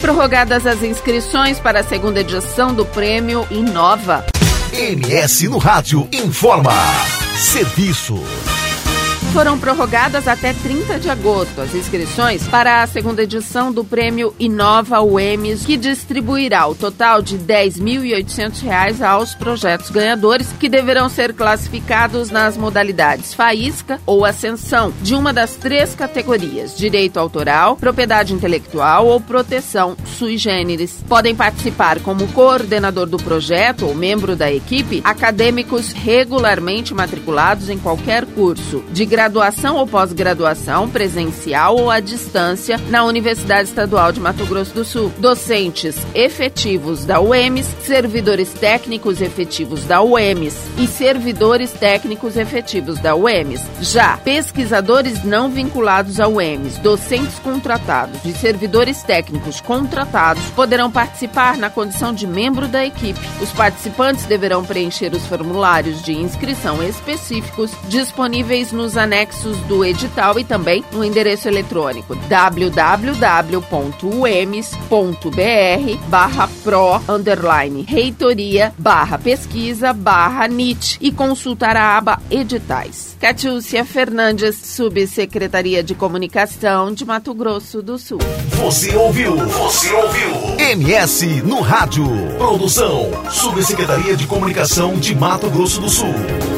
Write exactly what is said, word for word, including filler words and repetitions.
prorrogadas as inscrições para a segunda edição do Prêmio Inova. M S no Rádio informa. Serviço. Foram prorrogadas até trinta de agosto as inscrições para a segunda edição do Prêmio Inova U E M S, que distribuirá o total de dez mil e oitocentos reais aos projetos ganhadores, que deverão ser classificados nas modalidades Faísca ou Ascensão, de uma das três categorias: direito autoral, propriedade intelectual ou proteção sui generis. Podem participar como coordenador do projeto ou membro da equipe acadêmicos regularmente matriculados em qualquer curso de graduação ou pós-graduação, presencial ou à distância, na Universidade Estadual de Mato Grosso do Sul. Docentes efetivos da U E M S, servidores técnicos efetivos da U E M S e servidores técnicos efetivos da U E M S. Já pesquisadores não vinculados à U E M S, docentes contratados e servidores técnicos contratados poderão participar na condição de membro da equipe. Os participantes deverão preencher os formulários de inscrição específicos disponíveis nos anexos do edital e também no endereço eletrônico w w w ponto u e m s ponto b r barra pro underline reitoria barra pesquisa barra N I T e consultar a aba editais. Catiúcia Fernandes, Subsecretaria de Comunicação de Mato Grosso do Sul. Você ouviu? Você ouviu? M S no Rádio. Produção, Subsecretaria de Comunicação de Mato Grosso do Sul.